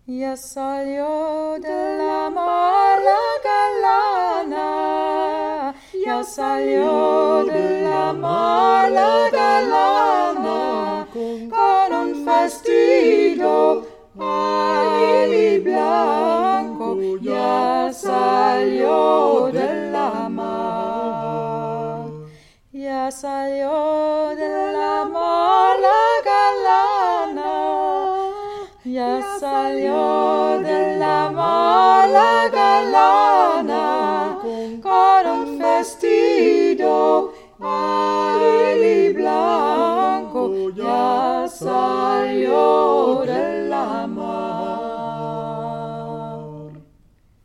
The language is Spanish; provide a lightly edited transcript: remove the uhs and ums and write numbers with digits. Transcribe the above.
Ya salió de la mar la galana, ya salió de la mar la galana, con un vestido azul y blanco, ya salió de la mar, ya salió de la mar la galana. Ya salió de la mar la galana, con un vestido azul y blanco, ya salió